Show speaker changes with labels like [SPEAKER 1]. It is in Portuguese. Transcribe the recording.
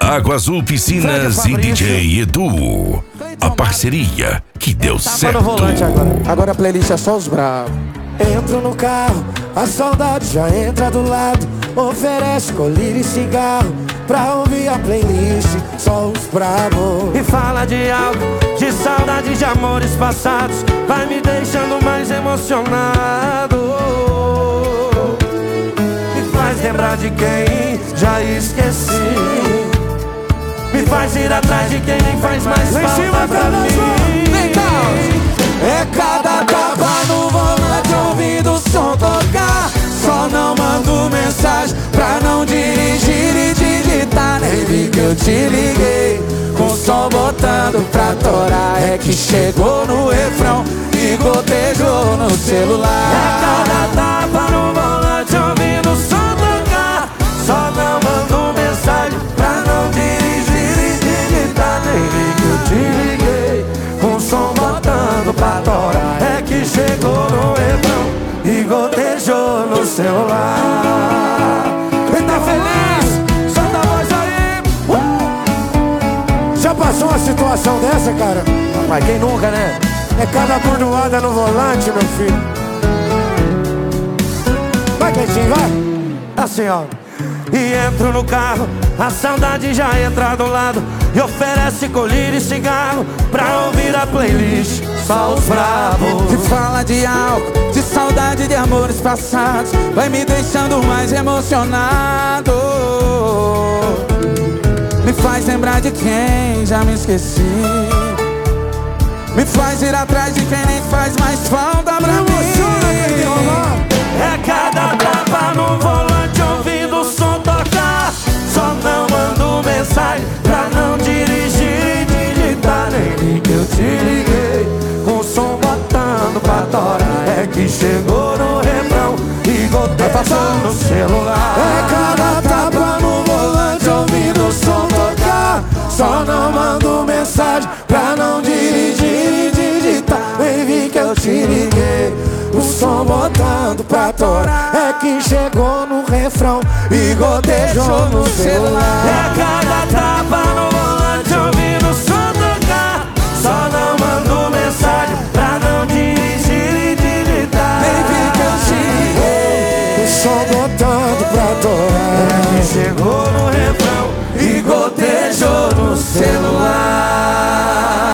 [SPEAKER 1] Água Azul Piscinas e DJ Edu. A parceria que deu certo.
[SPEAKER 2] No volante agora a playlist é só os bravos. Entro no carro, a saudade já entra do lado. Oferece colírio e cigarro pra ouvir a playlist, só os bravos. E fala de algo, de saudade, de amores passados. Vai me deixando mais emocionado. Me faz lembrar de quem já esqueci. Me faz ir atrás de quem nem faz mais falta pra mim. É cada tapa no volante ouvindo o som tocar. Só não mando mensagem pra não dirigir e digitar. Nem vi que eu te liguei com o som botando pra torar. É que chegou no refrão e gotejou no celular. É cada tapa no volante ouvindo o som tocar. Só não mando mensagem pra não dirigir e digitar. Nem vi que eu te liguei com o som botando pra torar. É que chegou no refrão e gotejou no celular. Quem tá feliz, solta a voz aí. Já passou uma situação dessa, cara? Mas quem nunca, né? É cada bordoada no volante, meu filho. Vai, quietinho, vai. Assim, ó. E entro no carro, a saudade já entra do lado. E oferece colírio e cigarro pra ouvir a playlist, só os bravos.
[SPEAKER 3] Que fala de álcool, de saudade, de amores passados. Vai me deixando mais emocionado. Me faz lembrar de quem já me esqueci. Me faz ir atrás de quem nem faz mais falta pra mim.
[SPEAKER 2] É cada tapa no volante ouvindo o som tocar. Só não mando mensagem pra não dirigir e digitar. Nem vi que eu te liguei com o som botando pra torar. É que chegou no refrão e gotejou no celular. É cada tapa no volante ouvindo o som tocar. Só não mando mensagem pra não dirigir e digitar. Nem vi que eu te liguei, o som botando pra torar. É que chegou no refrão e gotejou no celular. É cada tapa no volante ouvindo o som tocar. Só não mando